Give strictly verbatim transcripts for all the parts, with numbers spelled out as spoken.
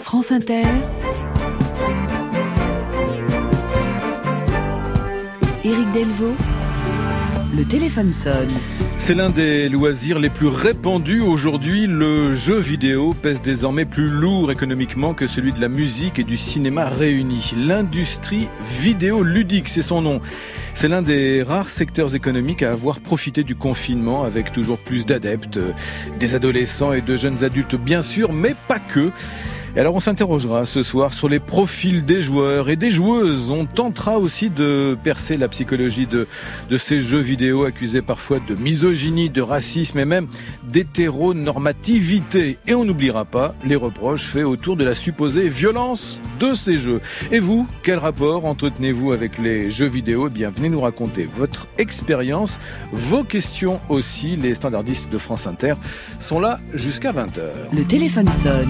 France Inter, Éric Delvaux, le téléphone sonne. C'est l'un des loisirs les plus répandus aujourd'hui. Le jeu vidéo pèse désormais plus lourd économiquement que celui de la musique et du cinéma réunis. L'industrie vidéoludique, c'est son nom. C'est l'un des rares secteurs économiques à avoir profité du confinement avec toujours plus d'adeptes, des adolescents et de jeunes adultes bien sûr, mais pas que. Et alors on s'interrogera ce soir sur les profils des joueurs et des joueuses. On tentera aussi de percer la psychologie de, de ces jeux vidéo accusés parfois de misogynie, de racisme et même d'hétéronormativité. Et on n'oubliera pas les reproches faits autour de la supposée violence de ces jeux. Et vous, quel rapport entretenez-vous avec les jeux vidéo ? Eh bien, venez nous raconter votre expérience, vos questions aussi. Les standardistes de France Inter sont là jusqu'à vingt heures. Le téléphone sonne.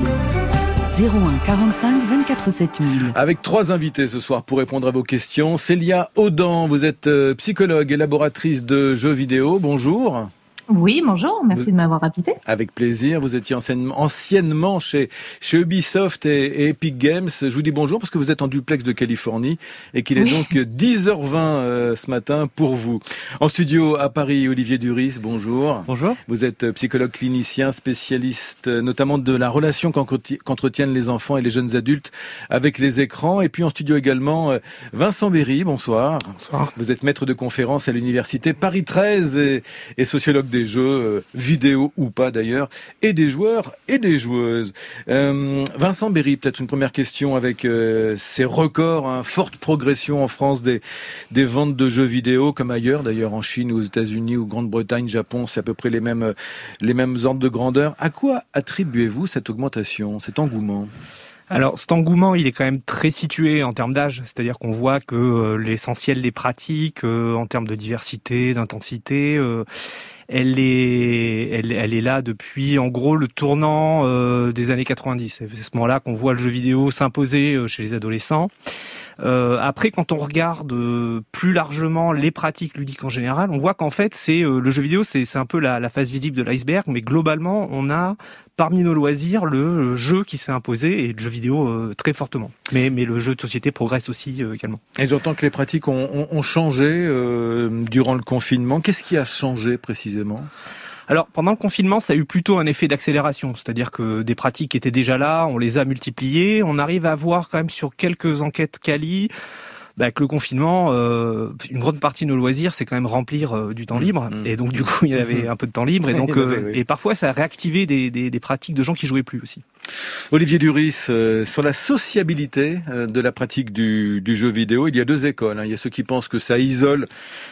zéro un quarante-cinq vingt-quatre sept mille. Avec trois invités ce soir pour répondre à vos questions. Célia Audan, vous êtes psychologue, élaboratrice de jeux vidéo. Bonjour. Oui, bonjour, merci vous... de m'avoir invité. Avec plaisir, vous étiez anciennement, anciennement chez, chez Ubisoft et, et Epic Games. Je vous dis bonjour parce que vous êtes en duplex de Californie et qu'il est oui. donc dix heures vingt euh, ce matin pour vous. En studio à Paris, Olivier Duris, bonjour. Bonjour. Vous êtes psychologue clinicien, spécialiste notamment de la relation qu'entretiennent les enfants et les jeunes adultes avec les écrans. Et puis en studio également, Vincent Berry, bonsoir. Bonsoir. Vous êtes maître de conférence à l'université Paris treize et, et sociologue des jeux euh, vidéo ou pas d'ailleurs, et des joueurs et des joueuses. Euh, Vincent Berry, peut-être une première question avec euh, ces records, hein, forte progression en France des, des ventes de jeux vidéo, comme ailleurs d'ailleurs en Chine, aux États-Unis, ou Grande-Bretagne, Japon, c'est à peu près les mêmes, les mêmes ordres de grandeur. À quoi attribuez-vous cette augmentation, cet engouement ? Alors, cet engouement, il est quand même très situé en termes d'âge, c'est-à-dire qu'on voit que euh, l'essentiel des pratiques, euh, en termes de diversité, d'intensité, euh, elle est, elle, elle est là depuis, en gros, le tournant euh, des années quatre-vingt-dix. C'est à ce moment-là qu'on voit le jeu vidéo s'imposer euh, chez les adolescents. Euh, après, quand on regarde euh, plus largement les pratiques ludiques en général, on voit qu'en fait, c'est euh, le jeu vidéo, c'est, c'est un peu la, la face visible de l'iceberg, mais globalement, on a parmi nos loisirs le, le jeu qui s'est imposé et le jeu vidéo euh, très fortement. Mais, mais le jeu de société progresse aussi euh, également. Et j'entends que les pratiques ont, ont, ont changé euh, durant le confinement. Qu'est-ce qui a changé précisément ? Alors, pendant le confinement, ça a eu plutôt un effet d'accélération, c'est-à-dire que des pratiques qui étaient déjà là, on les a multipliées, on arrive à voir quand même sur quelques enquêtes quali, bah, que le confinement, euh, une grande partie de nos loisirs, c'est quand même remplir euh, du temps libre, mmh. et donc du coup, il y avait un peu de temps libre, et donc euh, et parfois ça a réactivé des, des, des pratiques de gens qui jouaient plus aussi. Olivier Duris, euh, sur la sociabilité euh, de la pratique du, du jeu vidéo, il y a deux écoles. Hein. Il y a ceux qui pensent que ça isole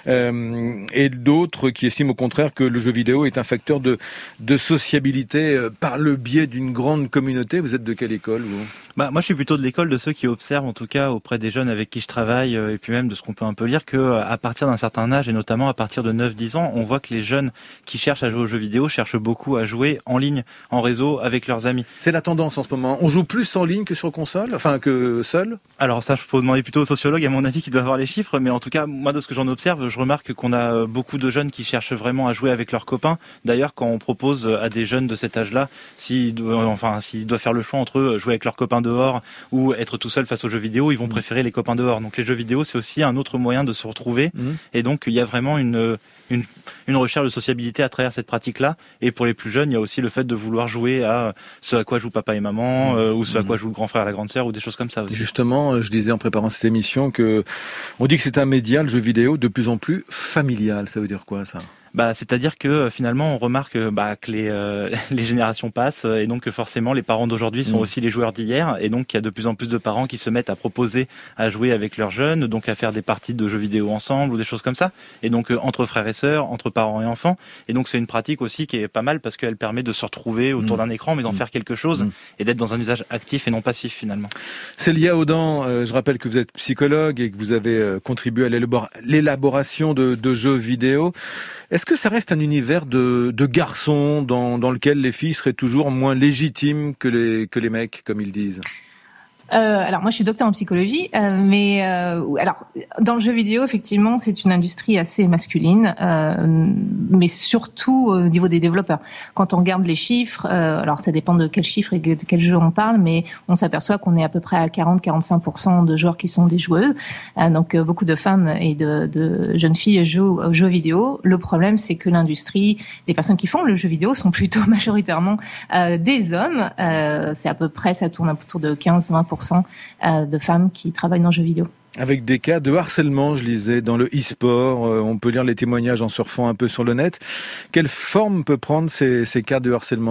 euh, et d'autres qui estiment au contraire que le jeu vidéo est un facteur de, de sociabilité euh, par le biais d'une grande communauté. Vous êtes de quelle école, vous ? Bah, moi, je suis plutôt de l'école de ceux qui observent, en tout cas auprès des jeunes avec qui je travaille, euh, et puis même de ce qu'on peut un peu lire, que à partir d'un certain âge, et notamment à partir de neuf dix ans, on voit que les jeunes qui cherchent à jouer aux jeux vidéo cherchent beaucoup à jouer en ligne, en réseau, avec leurs amis. C'est la tendance en ce moment. On joue plus en ligne que sur console, enfin que seul. Alors ça, je peux demander plutôt aux sociologues, à mon avis, qui doivent avoir les chiffres, mais en tout cas, moi, de ce que j'en observe, je remarque qu'on a beaucoup de jeunes qui cherchent vraiment à jouer avec leurs copains. D'ailleurs, quand on propose à des jeunes de cet âge-là, s'ils doivent, enfin, s'ils doivent faire le choix entre eux, jouer avec leurs copains dehors ou être tout seul face aux jeux vidéo, ils vont préférer les copains dehors. Donc les jeux vidéo, c'est aussi un autre moyen de se retrouver. Mmh. Et donc, il y a vraiment une... Une, une recherche de sociabilité à travers cette pratique-là. Et pour les plus jeunes, il y a aussi le fait de vouloir jouer à ce à quoi jouent papa et maman, euh, ou ce à quoi joue le grand frère et la grande sœur, ou des choses comme ça aussi. Justement, je disais en préparant cette émission que on dit que c'est un média, le jeu vidéo, de plus en plus familial. Ça veut dire quoi, ça ? Bah, c'est-à-dire que finalement on remarque bah, que les euh, les générations passent et donc forcément les parents d'aujourd'hui sont mmh. aussi les joueurs d'hier et donc il y a de plus en plus de parents qui se mettent à proposer à jouer avec leurs jeunes, donc à faire des parties de jeux vidéo ensemble ou des choses comme ça, et donc euh, entre frères et sœurs, entre parents et enfants, et donc c'est une pratique aussi qui est pas mal parce qu'elle permet de se retrouver autour mmh. d'un écran mais d'en mmh. faire quelque chose mmh. et d'être dans un usage actif et non passif finalement. Célia Audan, euh, je rappelle que vous êtes psychologue et que vous avez euh, contribué à l'élabor- l'élaboration de, de jeux vidéo. Est-ce que ça reste un univers de, de garçons dans, dans lequel les filles seraient toujours moins légitimes que les, que les mecs, comme ils disent ? Euh, alors moi je suis docteur en psychologie, euh, mais euh, alors dans le jeu vidéo effectivement c'est une industrie assez masculine, euh, mais surtout au niveau des développeurs. Quand on regarde les chiffres, euh, alors ça dépend de quel chiffre et de quel jeu on parle, mais on s'aperçoit qu'on est à peu près à quarante à quarante-cinq pour cent de joueurs qui sont des joueuses. Euh, donc euh, beaucoup de femmes et de, de jeunes filles jouent aux jeux vidéo. Le problème c'est que l'industrie, les personnes qui font le jeu vidéo sont plutôt majoritairement euh, des hommes. Euh, c'est à peu près, ça tourne autour de quinze à vingt pour cent de femmes qui travaillent dans le jeu vidéo. Avec des cas de harcèlement, je lisais, dans le e-sport, euh, on peut lire les témoignages en surfant un peu sur le net. Quelle forme peut prendre ces, ces cas de harcèlement ?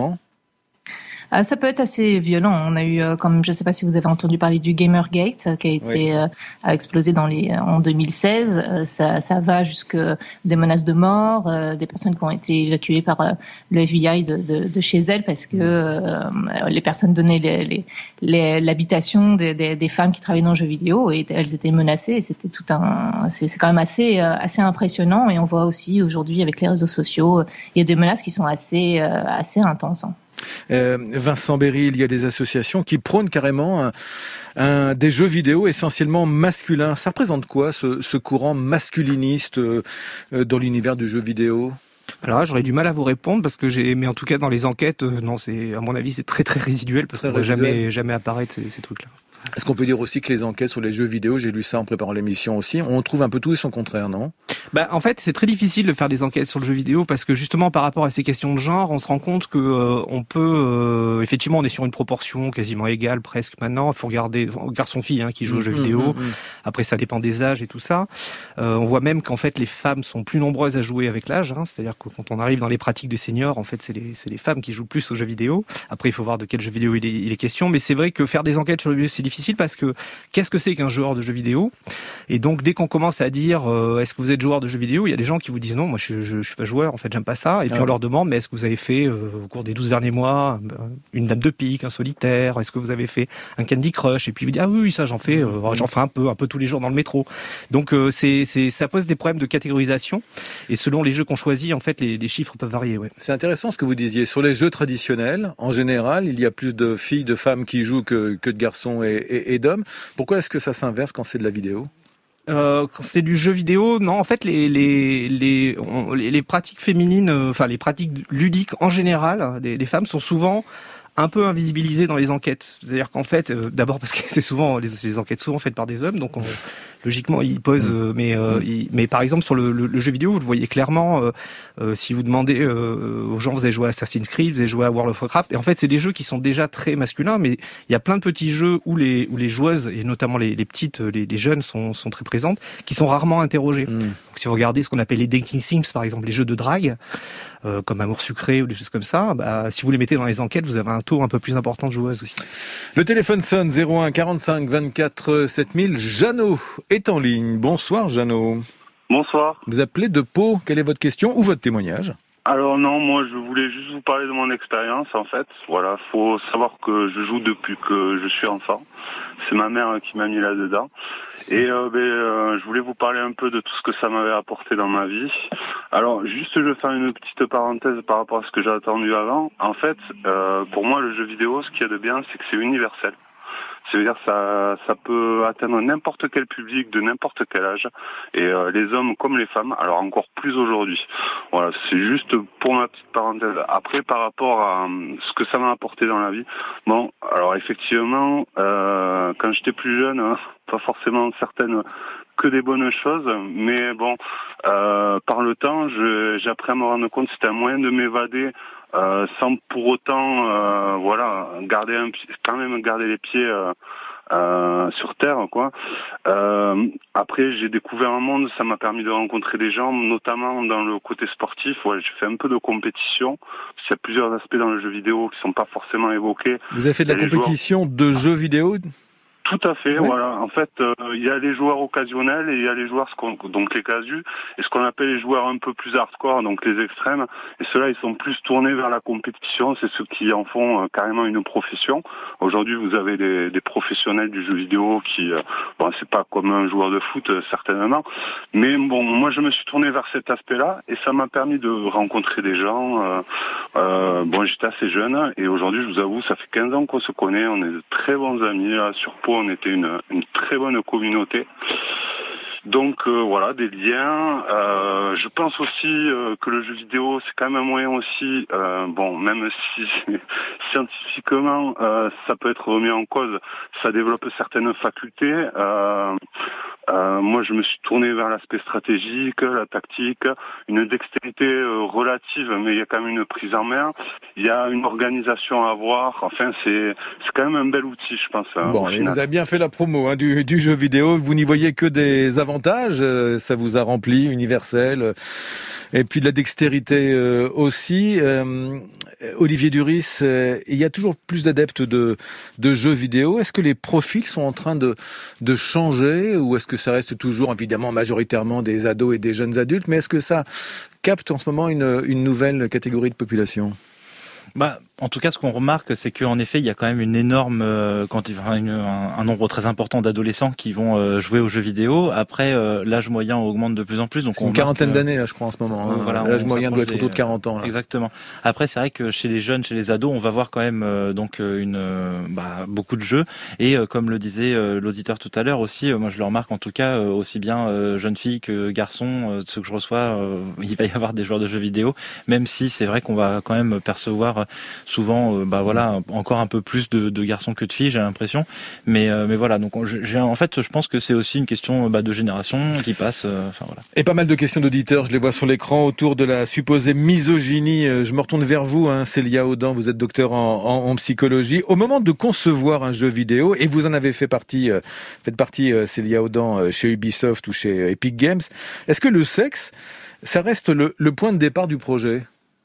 Euh, ça peut être assez violent. On a eu, euh, comme je ne sais pas si vous avez entendu parler du Gamergate, euh, qui a été oui. euh, a explosé dans les en deux mille seize. Euh, ça, ça va jusque des menaces de mort, euh, des personnes qui ont été évacuées par euh, le F B I de, de, de chez elles parce que euh, les personnes donnaient les, les, les, l'habitation des, des, des femmes qui travaillaient dans le jeu vidéo et elles étaient menacées. Et c'était tout un, c'est, c'est quand même assez assez impressionnant. Et on voit aussi aujourd'hui avec les réseaux sociaux, il y a des menaces qui sont assez euh, assez intenses. Hein. Euh, Vincent Berry, il y a des associations qui prônent carrément un, un, des jeux vidéo essentiellement masculins. Ça représente quoi ce, ce courant masculiniste euh, dans l'univers du jeu vidéo ? Alors là, j'aurais du mal à vous répondre parce que j'ai, mais en tout cas dans les enquêtes, euh, non, c'est à mon avis c'est très très résiduel parce qu'on ne va jamais jamais apparaître ces, ces trucs-là. Est-ce qu'on peut dire aussi que les enquêtes sur les jeux vidéo, j'ai lu ça en préparant l'émission aussi, on trouve un peu tout et son contraire, non ? Bah, en fait, c'est très difficile de faire des enquêtes sur le jeu vidéo parce que justement par rapport à ces questions de genre, on se rend compte que euh, on peut euh, effectivement on est sur une proportion quasiment égale presque maintenant. Il faut regarder garçon-fille hein, qui jouent aux jeux mmh, vidéo. Mmh, mmh. Après, ça dépend des âges et tout ça. Euh, on voit même qu'en fait les femmes sont plus nombreuses à jouer avec l'âge. Hein, c'est-à-dire que quand on arrive dans les pratiques des seniors, en fait, c'est les c'est les femmes qui jouent plus aux jeux vidéo. Après, il faut voir de quel jeu vidéo il est, il est question. Mais c'est vrai que faire des enquêtes sur le jeu vidéo, c'est difficile parce que qu'est-ce que c'est qu'un joueur de jeux vidéo ? Et donc, dès qu'on commence à dire euh, est-ce que vous êtes joueur de jeux vidéo ? Il y a des gens qui vous disent non, moi je, je, je suis pas joueur, en fait j'aime pas ça. Et puis ah. on leur demande mais est-ce que vous avez fait euh, au cours des douze derniers mois une dame de pique, un solitaire ? Est-ce que vous avez fait un Candy Crush ? Et puis ils vous disent ah oui, oui ça j'en fais, euh, j'en fais un peu, un peu tous les jours dans le métro. Donc euh, c'est, c'est, ça pose des problèmes de catégorisation. Et selon les jeux qu'on choisit, en fait les, les chiffres peuvent varier. Ouais. C'est intéressant ce que vous disiez sur les jeux traditionnels. En général, il y a plus de filles, de femmes qui jouent que, que de garçons et, et, et d'hommes. Pourquoi est-ce que ça s'inverse quand c'est de la vidéo ? Euh, quand c'est du jeu vidéo, non, en fait, les les les on, les pratiques féminines, euh, enfin les pratiques ludiques en général, des, des femmes sont souvent un peu invisibilisées dans les enquêtes. C'est-à-dire qu'en fait, euh, d'abord parce que c'est souvent les, les enquêtes souvent faites par des hommes, donc on, logiquement ils posent. Euh, mais euh, ils, mais par exemple sur le, le, le jeu vidéo, vous le voyez clairement. Euh, euh, si vous demandez euh, aux gens, vous avez joué à Assassin's Creed, vous avez joué à World of Warcraft, et en fait c'est des jeux qui sont déjà très masculins, mais il y a plein de petits jeux où les où les joueuses et notamment les, les petites, les, les jeunes sont sont très présentes, qui sont rarement interrogées. Mmh. Donc, si vous regardez ce qu'on appelle les dating sims, par exemple, les jeux de drague. Euh, comme Amour sucré ou des choses comme ça, bah, si vous les mettez dans les enquêtes, vous avez un taux un peu plus important de joueuses aussi. Le téléphone sonne zéro un quarante-cinq vingt-quatre sept mille. Jeannot est en ligne. Bonsoir Jeannot. Bonsoir. Vous appelez de Pau. Quelle est votre question ou votre témoignage ? Alors non, moi je voulais juste vous parler de mon expérience en fait. Voilà, faut savoir que je joue depuis que je suis enfant. C'est ma mère qui m'a mis là-dedans. Et euh, ben, euh, je voulais vous parler un peu de tout ce que ça m'avait apporté dans ma vie. Alors juste je vais faire une petite parenthèse par rapport à ce que j'ai entendu avant. En fait, euh, pour moi le jeu vidéo, ce qu'il y a de bien, c'est que c'est universel. C'est-à-dire ça, ça peut atteindre n'importe quel public de n'importe quel âge, et euh, les hommes comme les femmes, alors encore plus aujourd'hui. Voilà, c'est juste pour ma petite parenthèse. Après, par rapport à euh, ce que ça m'a apporté dans la vie, bon, alors effectivement, euh, quand j'étais plus jeune, hein, pas forcément certaines que des bonnes choses, mais bon, euh, par le temps, je, j'ai appris à me rendre compte que c'était un moyen de m'évader. Euh, sans pour autant, euh, voilà, garder un, quand même garder les pieds euh, euh, sur terre, quoi. Euh, après, j'ai découvert un monde, ça m'a permis de rencontrer des gens, notamment dans le côté sportif. Ouais, j'ai fait un peu de compétition. Il y a plusieurs aspects dans le jeu vidéo qui sont pas forcément évoqués. Vous avez fait de la compétition joueurs... de jeux vidéo ? Tout à fait, ouais. Voilà. En fait, euh, il y a les joueurs occasionnels et il y a les joueurs, ce qu'on, donc les casus, et ce qu'on appelle les joueurs un peu plus hardcore, donc les extrêmes. Et ceux-là, ils sont plus tournés vers la compétition. C'est ceux qui en font euh, carrément une profession. Aujourd'hui, vous avez des, des professionnels du jeu vidéo qui, euh, bon, c'est pas comme un joueur de foot euh, certainement, mais bon, moi, je me suis tourné vers cet aspect-là et ça m'a permis de rencontrer des gens. Euh, euh, bon, j'étais assez jeune et aujourd'hui, je vous avoue, ça fait quinze ans qu'on se connaît. On est de très bons amis. Là, sur Pau, on était une, une très bonne communauté. Donc euh, voilà, des liens. Euh, je pense aussi euh, que le jeu vidéo, c'est quand même un moyen aussi, euh, bon, même si scientifiquement euh, ça peut être remis en cause, ça développe certaines facultés. Euh, euh, moi, je me suis tourné vers l'aspect stratégique, la tactique, une dextérité euh, relative, mais il y a quand même une prise en main. Il y a une organisation à avoir. Enfin, c'est c'est quand même un bel outil, je pense. Hein, bon, et vous avez bien fait la promo hein, du, du jeu vidéo. Vous n'y voyez que des avantages. Euh, ça vous a rempli, universel. Euh, et puis de la dextérité euh, aussi. Euh, Olivier Duris, euh, il y a toujours plus d'adeptes de, de jeux vidéo. Est-ce que les profils sont en train de, de changer ou est-ce que ça reste toujours évidemment majoritairement des ados et des jeunes adultes, mais est-ce que ça capte en ce moment une, une nouvelle catégorie de population ? Bah, en tout cas, ce qu'on remarque, c'est qu'en effet, il y a quand même une énorme, euh, quand, enfin, une, un, un nombre très important d'adolescents qui vont euh, jouer aux jeux vidéo. Après, euh, l'âge moyen augmente de plus en plus. Donc c'est on une quarantaine marque, d'années, là, je crois, en ce moment. Euh, hein. voilà, l'âge moyen doit être des, autour de quarante ans. Là. Exactement. Après, c'est vrai que chez les jeunes, chez les ados, on va voir quand même euh, donc une, euh, bah, beaucoup de jeux. Et euh, comme le disait euh, l'auditeur tout à l'heure aussi, euh, moi je le remarque en tout cas euh, aussi bien euh, jeunes filles que garçons, euh, ceux que je reçois, euh, il va y avoir des joueurs de jeux vidéo. Même si c'est vrai qu'on va quand même percevoir souvent, euh, bah voilà, encore un peu plus de, de garçons que de filles, j'ai l'impression. Mais euh, mais voilà, donc j'ai, en fait, je pense que c'est aussi une question bah, de génération qui passe. Euh, enfin voilà. Et pas mal de questions d'auditeurs, je les vois sur l'écran autour de la supposée misogynie. Je me retourne vers vous, hein, Célia Audan, vous êtes docteur en, en, en psychologie. Au moment de concevoir un jeu vidéo, et vous en avez fait partie, euh, faites partie, euh, Célia Audan, euh, chez Ubisoft ou chez Epic Games. Est-ce que le sexe, ça reste le, le point de départ du projet ?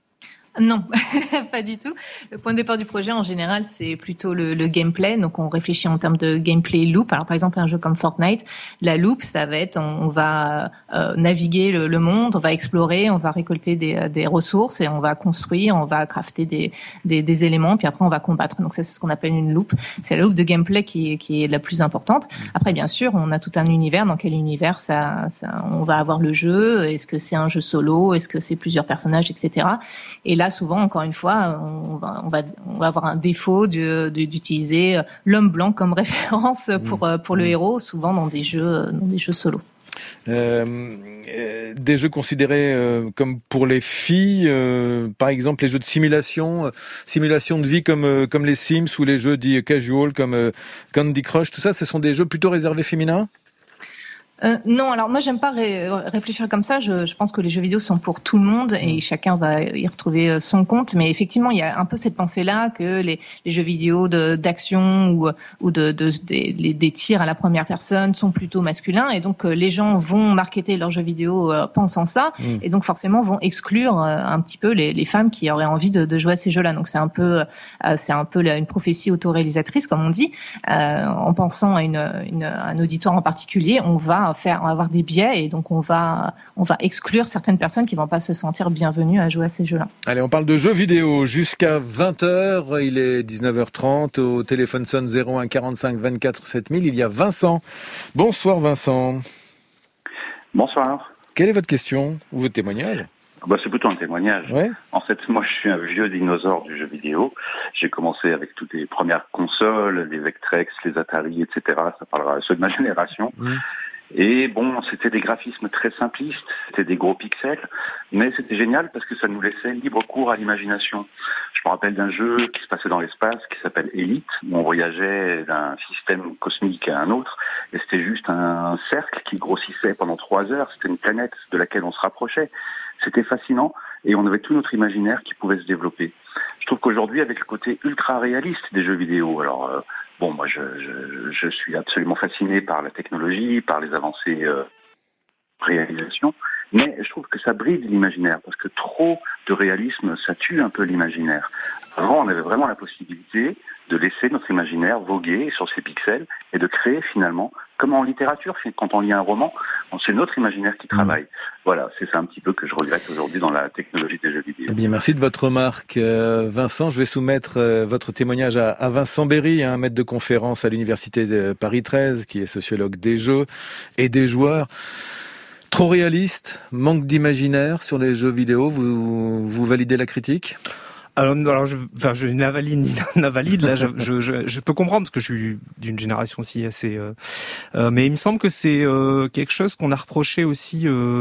Non, pas du tout. Le point de départ du projet, en général, c'est plutôt le, le gameplay. Donc, on réfléchit en termes de gameplay loop. Alors, par exemple, un jeu comme Fortnite, la loop, ça va être, on, on va euh, naviguer le, le monde, on va explorer, on va récolter des, des ressources et on va construire, on va crafter des, des, des éléments, puis après, on va combattre. Donc, ça, c'est ce qu'on appelle une loop. C'est la loop de gameplay qui, qui est la plus importante. Après, bien sûr, on a tout un univers. Dans quel univers ça, ça, on va avoir le jeu? Est-ce que c'est un jeu solo? Est-ce que c'est plusieurs personnages, et cetera. Et là, souvent, encore une fois, on va, on va, on va avoir un défaut de, de, d'utiliser l'homme blanc comme référence pour, mmh. pour le mmh. héros, souvent dans des jeux, dans des jeux solo. Euh, euh, des jeux considérés euh, comme pour les filles, euh, par exemple les jeux de simulation, euh, simulation de vie comme euh, comme les Sims ou les jeux dits casual comme euh, Candy Crush, tout ça, ce sont des jeux plutôt réservés féminins ? Euh, non, alors moi j'aime pas ré- réfléchir comme ça. Je, je pense que les jeux vidéo sont pour tout le monde et chacun va y retrouver son compte. Mais effectivement, il y a un peu cette pensée-là que les, les jeux vidéo de, d'action ou, ou de, de, de des, des tirs à la première personne sont plutôt masculins et donc les gens vont marketer leurs jeux vidéo euh, pensant ça mmh. et donc forcément vont exclure euh, un petit peu les, les femmes qui auraient envie de, de jouer à ces jeux-là. Donc c'est un peu, euh, c'est un peu une prophétie autoréalisatrice comme on dit. Euh, en pensant à une, une, un auditoire en particulier, on va faire, on va avoir des biais et donc on va, on va exclure certaines personnes qui vont pas se sentir bienvenues à jouer à ces jeux-là. Allez, on parle de jeux vidéo jusqu'à vingt heures. Il est dix-neuf heures trente. Au téléphone sonne zéro un quarante-cinq vingt-quatre sept mille. Il y a Vincent. Bonsoir Vincent. Bonsoir. Quelle est votre question ou votre témoignage ? Bah, c'est plutôt un témoignage. Ouais. En fait, moi, je suis un vieux dinosaure du jeu vidéo. J'ai commencé avec toutes les premières consoles, les Vectrex, les Atari, et cetera. Ça parlera à ceux de ma génération. Mmh. Et bon, c'était des graphismes très simplistes, c'était des gros pixels, mais c'était génial parce que ça nous laissait libre cours à l'imagination. Je me rappelle d'un jeu qui se passait dans l'espace qui s'appelle Elite, où on voyageait d'un système cosmique à un autre, et c'était juste un cercle qui grossissait pendant trois heures, c'était une planète de laquelle on se rapprochait. C'était fascinant, et on avait tout notre imaginaire qui pouvait se développer. Je trouve qu'aujourd'hui, avec le côté ultra réaliste des jeux vidéo, alors... Euh, Bon, moi, je, je, je suis absolument fasciné par la technologie, par les avancées euh, réalisation, Mais je trouve que ça bride l'imaginaire, parce que trop de réalisme, ça tue un peu l'imaginaire. Avant, on avait vraiment la possibilité de laisser notre imaginaire voguer sur ses pixels et de créer finalement, comme en littérature, quand on lit un roman, c'est notre imaginaire qui travaille. Mmh. Voilà, c'est ça un petit peu que je regrette aujourd'hui dans la technologie des jeux vidéo. Eh bien, merci de votre remarque, euh, Vincent. Je vais soumettre euh, votre témoignage à, à Vincent Berry, un maître de conférence à l'université de Paris treize, qui est sociologue des jeux et des joueurs. Trop réaliste, manque d'imaginaire sur les jeux vidéo. Vous, vous validez la critique ? Alors, alors je, enfin, je n'invalide ni n'invalide. Là, je, je, je, je peux comprendre parce que je suis d'une génération aussi assez. Euh, euh, mais il me semble que c'est euh, quelque chose qu'on a reproché aussi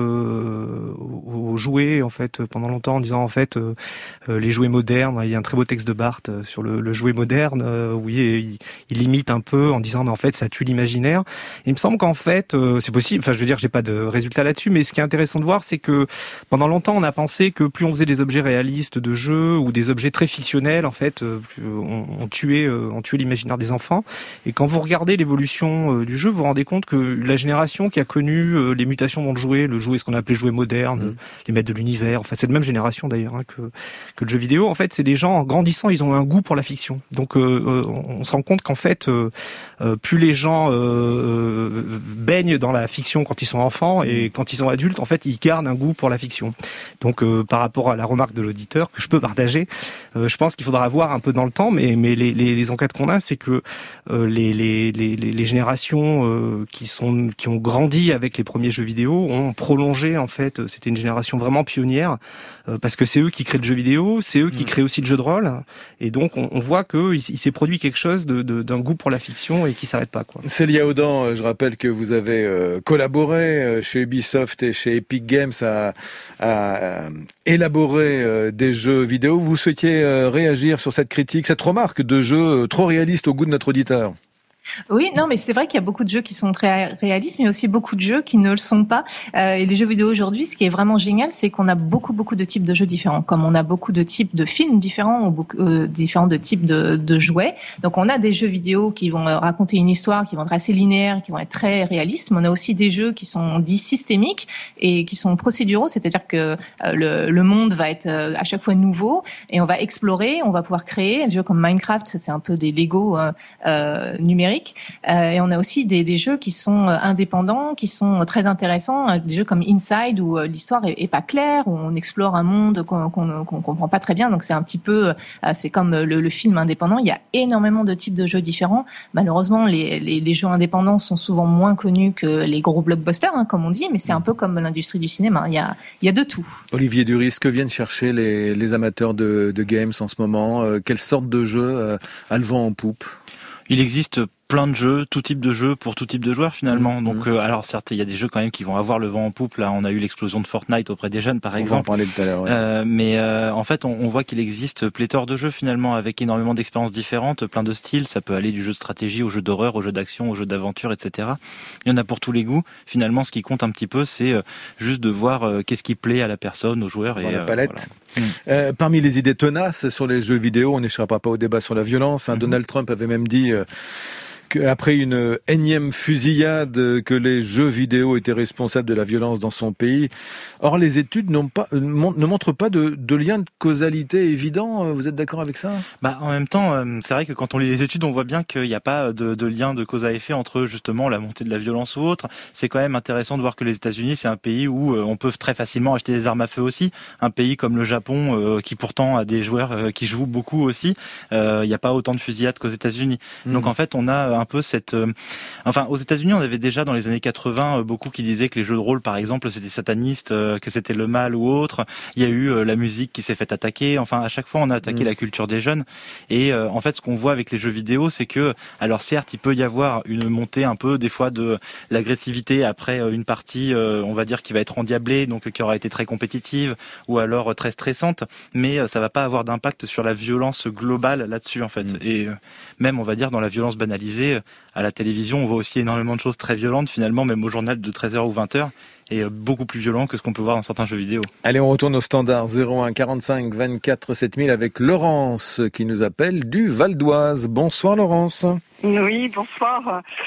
euh, aux jouets en fait pendant longtemps, en disant en fait euh, les jouets modernes. Il y a un très beau texte de Barthes sur le, le jouet moderne euh, où il, il limite un peu en disant mais en fait ça tue l'imaginaire. Il me semble qu'en fait euh, c'est possible. Enfin, je veux dire, j'ai pas de résultat là-dessus, mais ce qui est intéressant de voir, c'est que pendant longtemps on a pensé que plus on faisait des objets réalistes de jeux ou des objets très fictionnels, en fait, euh, on, on tuait, euh, on tuait l'imaginaire des enfants. Et quand vous regardez l'évolution euh, du jeu, vous vous rendez compte que la génération qui a connu euh, les mutations dans le jouet, le jouet, ce qu'on appelait jouet moderne, mmh. les maîtres de l'univers, en fait, c'est la même génération d'ailleurs hein, que que le jeu vidéo. En fait, c'est des gens en grandissant, ils ont un goût pour la fiction. Donc, euh, on, on se rend compte qu'en fait, euh, euh, plus les gens euh, baignent dans la fiction quand ils sont enfants et quand ils sont adultes, en fait, ils gardent un goût pour la fiction. Donc, euh, par rapport à la remarque de l'auditeur que je peux partager. Euh, je pense qu'il faudra voir un peu dans le temps, mais mais les les, les enquêtes qu'on a, c'est que euh, les, les les les générations euh, qui sont qui ont grandi avec les premiers jeux vidéo ont prolongé en fait. C'était une génération vraiment pionnière euh, parce que c'est eux qui créent le jeu vidéo, c'est eux qui créent aussi le jeu de rôle, et donc on, on voit que il, il s'est produit quelque chose de, de d'un goût pour la fiction et qui s'arrête pas quoi. Célia Audan, je rappelle que vous avez euh, collaboré euh, chez Ubisoft et chez Epic Games à, à, à élaborer euh, des jeux vidéo. Vous souhaitiez euh, réagir sur cette critique, cette remarque de jeu euh, trop réaliste au goût de notre auditeur? Oui, non, mais c'est vrai qu'il y a beaucoup de jeux qui sont très réalistes, mais aussi beaucoup de jeux qui ne le sont pas. Euh, et les jeux vidéo aujourd'hui, ce qui est vraiment génial, c'est qu'on a beaucoup, beaucoup de types de jeux différents. Comme on a beaucoup de types de films différents, ou beaucoup, euh, différents de types de, de jouets. Donc, on a des jeux vidéo qui vont raconter une histoire, qui vont être assez linéaires, qui vont être très réalistes. Mais on a aussi des jeux qui sont dits systémiques et qui sont procéduraux, c'est-à-dire que euh, le, le monde va être euh, à chaque fois nouveau et on va explorer, on va pouvoir créer. Des jeux comme Minecraft, c'est un peu des Lego euh, euh, numériques. Euh, et on a aussi des, des jeux qui sont indépendants, qui sont très intéressants, des jeux comme Inside où euh, l'histoire est, est pas claire, où on explore un monde qu'on qu'on, qu'on comprend pas très bien. Donc c'est un petit peu, euh, c'est comme le, le film indépendant. Il y a énormément de types de jeux différents. Malheureusement, les, les, les jeux indépendants sont souvent moins connus que les gros blockbusters, hein, comme on dit, mais c'est un peu comme l'industrie du cinéma. Il y a, il y a de tout. Olivier Duris, que viennent chercher les, les amateurs de, de games en ce moment? euh, Quelle sorte de jeu euh, a le vent en poupe? Il existe plein de jeux, tout type de jeux pour tout type de joueurs finalement. Mmh. Donc euh, alors certes il y a des jeux quand même qui vont avoir le vent en poupe. Là on a eu l'explosion de Fortnite auprès des jeunes par exemple. On va en parler tout à l'heure. Ouais. Euh, mais euh, en fait on, on voit qu'il existe pléthore de jeux finalement avec énormément d'expériences différentes, plein de styles. Ça peut aller du jeu de stratégie au jeu d'horreur, au jeu d'action, au jeu d'aventure, et cetera. Il y en a pour tous les goûts. Finalement ce qui compte un petit peu c'est euh, juste de voir euh, qu'est-ce qui plaît à la personne, aux joueurs. Dans et la palette. Euh, voilà. Euh, parmi les idées tenaces sur les jeux vidéo, on n'échappera pas au débat sur la violence. Hein. Mmh. Donald Trump avait même dit euh, qu'après une énième fusillade, que les jeux vidéo étaient responsables de la violence dans son pays. Or, les études n'ont pas, ne montrent pas de, de lien de causalité évident. Vous êtes d'accord avec ça? Bah, en même temps, c'est vrai que quand on lit les études, on voit bien qu'il n'y a pas de, de lien de cause à effet entre justement la montée de la violence ou autre. C'est quand même intéressant de voir que les États-Unis, c'est un pays où on peut très facilement acheter des armes à feu aussi. Un pays comme le Japon, euh, qui pourtant a des joueurs euh, qui jouent beaucoup aussi, euh, il n'y a pas autant de fusillades qu'aux États-Unis. Mmh. Donc en fait, on a un peu cette... Euh... Enfin, aux États-Unis, on avait déjà dans les années quatre-vingts euh, beaucoup qui disaient que les jeux de rôle, par exemple, c'était sataniste, euh, que c'était le mal ou autre. Il y a eu euh, la musique qui s'est fait attaquer. Enfin, à chaque fois, on a attaqué mmh. la culture des jeunes. Et euh, en fait, ce qu'on voit avec les jeux vidéo, c'est que, alors certes, il peut y avoir une montée un peu des fois de l'agressivité après euh, une partie, euh, on va dire, qui va être endiablée, donc qui aura été très compétitive ou alors euh, très stressante, mais euh, ça va pas avoir d'impact sur la violence globale là-dessus, en fait. Mmh. Et euh, même, on va dire, dans la violence banalisée, à la télévision, on voit aussi énormément de choses très violentes, finalement, même au journal de treize heures ou vingt heures, et beaucoup plus violent que ce qu'on peut voir dans certains jeux vidéo. Allez, on retourne au standard zéro un quarante-cinq vingt-quatre sept mille avec Laurence qui nous appelle du Val d'Oise. Bonsoir Laurence. Oui, bonsoir.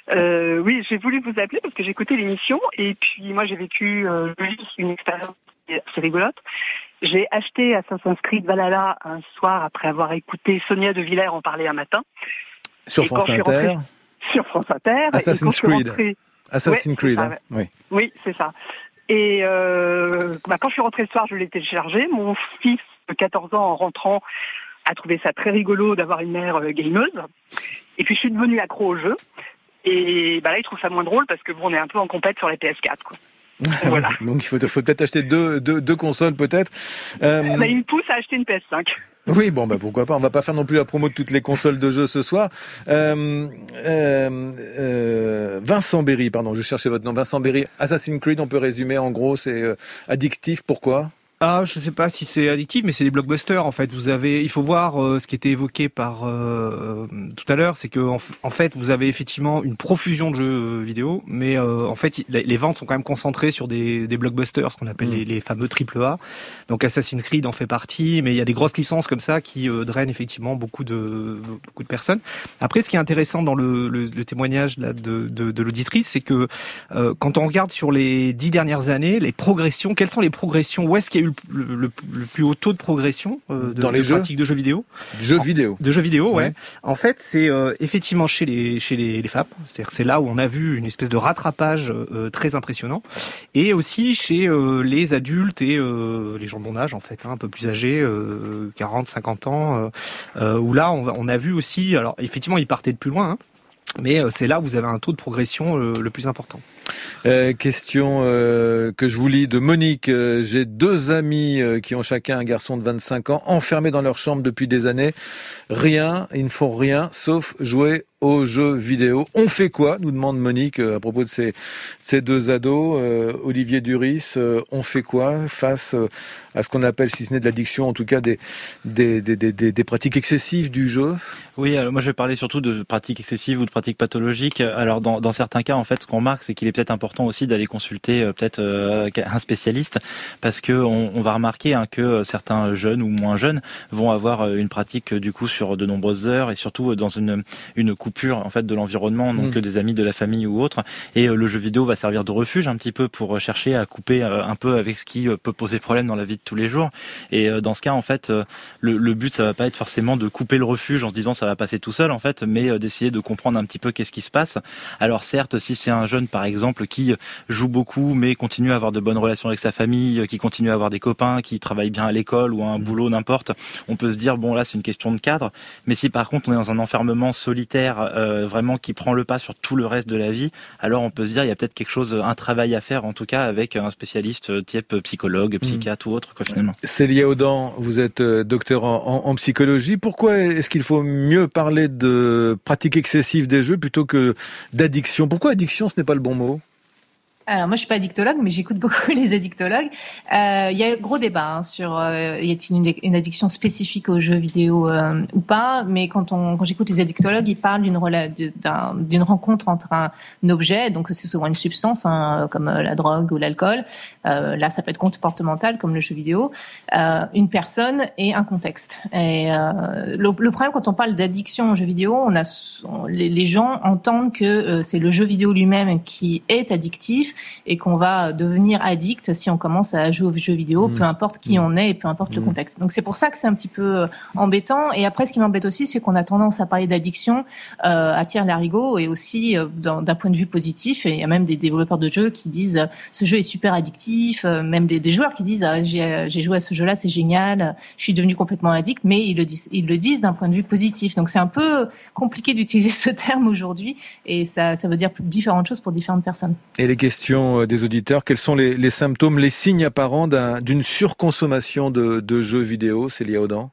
Euh, oui, j'ai voulu vous appeler parce que j'ai écouté l'émission et puis moi j'ai vécu euh, une expérience assez rigolote. J'ai acheté Assassin's Creed Valhalla un soir après avoir écouté Sonia De Villers en parler un matin. Sur et France Inter. Rentrée, sur France Inter. Assassin's Creed. Rentrée, Assassin's ouais, Creed, ça, hein. Oui. Oui, c'est ça. Et euh, bah, quand je suis rentrée ce soir, je l'ai téléchargé. Mon fils de quatorze ans, en rentrant, a trouvé ça très rigolo d'avoir une mère euh, gameuse. Et puis je suis devenue accro au jeu. Et bah là, il trouve ça moins drôle parce que bon, on est un peu en compète sur les P S quatre, quoi. Voilà. Donc il faut, faut peut-être acheter deux, deux, deux consoles, peut-être. Euh... Bah, il me pousse à acheter une P S cinq. Oui, bon, bah pourquoi pas. On va pas faire non plus la promo de toutes les consoles de jeux ce soir. Euh, euh, euh, Vincent Berry, pardon, je cherchais votre nom. Vincent Berry, Assassin's Creed, on peut résumer en gros, c'est euh, addictif. Pourquoi ? Ah, je sais pas si c'est addictif, mais c'est des blockbusters en fait. Vous avez, il faut voir euh, ce qui était évoqué par euh, tout à l'heure, c'est que en, en fait vous avez effectivement une profusion de jeux vidéo, mais euh, en fait les ventes sont quand même concentrées sur des, des blockbusters, ce qu'on appelle mmh. les, les fameux triple A. Donc Assassin's Creed en fait partie, mais il y a des grosses licences comme ça qui euh, drainent effectivement beaucoup de beaucoup de personnes. Après, ce qui est intéressant dans le, le, le témoignage là de, de, de l'auditrice, c'est que euh, quand on regarde sur les dix dernières années, les progressions, quelles sont les progressions, où est-ce qu'il y a eu Le, le, le plus haut taux de progression euh, de, dans les de jeux pratique de jeux vidéo. Jeux vidéo. De jeux vidéo, ouais. ouais. En fait, c'est euh, effectivement chez les chez les, les femmes. C'est-à-dire c'est là où on a vu une espèce de rattrapage euh, très impressionnant, et aussi chez euh, les adultes et euh, les gens de mon âge en fait, hein, un peu plus âgés, euh, quarante, cinquante ans, euh, où là on, on a vu aussi. Alors effectivement, ils partaient de plus loin, hein, mais euh, c'est là où vous avez un taux de progression euh, le plus important. Euh, question euh, que je vous lis de Monique. Euh, j'ai deux amis euh, qui ont chacun un garçon de vingt-cinq ans, enfermés dans leur chambre depuis des années. Rien, ils ne font rien sauf jouer aux jeux vidéo. On fait quoi, nous demande Monique euh, à propos de ces, ces deux ados. Euh, Olivier Duris, euh, on fait quoi face euh, à ce qu'on appelle, si ce n'est de l'addiction, en tout cas des, des, des, des, des, des pratiques excessives du jeu? Oui, alors moi je vais parler surtout de pratiques excessives ou de pratiques pathologiques. Alors dans, dans certains cas, en fait, ce qu'on remarque, c'est qu'il est peut-être important aussi d'aller consulter euh, peut-être euh, un spécialiste, parce que on, on va remarquer hein, que certains jeunes ou moins jeunes vont avoir une pratique du coup sur de nombreuses heures, et surtout dans une une coupure en fait de l'environnement, donc mmh. des amis, de la famille ou autre. Et euh, le jeu vidéo va servir de refuge un petit peu pour chercher à couper euh, un peu avec ce qui euh, peut poser problème dans la vie de tous les jours. Et euh, dans ce cas, en fait, euh, le, le but ça va pas être forcément de couper le refuge en se disant ça va passer tout seul en fait, mais euh, d'essayer de comprendre un petit peu qu'est-ce qui se passe. Alors certes, si c'est un jeune par exemple qui joue beaucoup mais continue à avoir de bonnes relations avec sa famille, qui continue à avoir des copains, qui travaille bien à l'école ou à un boulot n'importe, on peut se dire bon là c'est une question de cadre. Mais si par contre on est dans un enfermement solitaire euh, vraiment qui prend le pas sur tout le reste de la vie, alors on peut se dire il y a peut-être quelque chose, un travail à faire en tout cas avec un spécialiste type psychologue, psychiatre mmh. ou autre quoi finalement. Célia Audan, vous êtes docteur en, en, en psychologie. Pourquoi est-ce qu'il faut mieux parler de pratiques excessives des jeux plutôt que d'addiction? Pourquoi addiction, ce n'est pas le bon mot? Alors moi je suis pas addictologue, mais j'écoute beaucoup les addictologues. Euh, il y a un gros débat hein, sur euh, y a-t-il une, une addiction spécifique aux jeux vidéo euh, ou pas. Mais quand on quand j'écoute les addictologues, ils parlent d'une d'un, d'une rencontre entre un, un objet, donc c'est souvent une substance hein, comme la drogue ou l'alcool. Euh, là ça peut être comportemental comme le jeu vidéo, euh, une personne et un contexte. Et euh, le, le problème quand on parle d'addiction aux jeux vidéo, on a on, les, les gens entendent que euh, c'est le jeu vidéo lui-même qui est addictif, et qu'on va devenir addict si on commence à jouer aux jeux vidéo, mmh. peu importe qui mmh. on est et peu importe mmh. le contexte. Donc c'est pour ça que c'est un petit peu embêtant. Et après, ce qui m'embête aussi, c'est qu'on a tendance à parler d'addiction euh, à tire-larigot, et aussi euh, d'un, d'un point de vue positif. Et il y a même des développeurs de jeux qui disent euh, ce jeu est super addictif, euh, même des, des joueurs qui disent ah, j'ai, j'ai joué à ce jeu-là, c'est génial, je suis devenu complètement addict, mais ils le disent, ils le disent d'un point de vue positif. Donc c'est un peu compliqué d'utiliser ce terme aujourd'hui, et ça, ça veut dire différentes choses pour différentes personnes. Et les questions des auditeurs, quels sont les, les symptômes, les signes apparents d'un, d'une surconsommation de, de jeux vidéo, Célia Audan?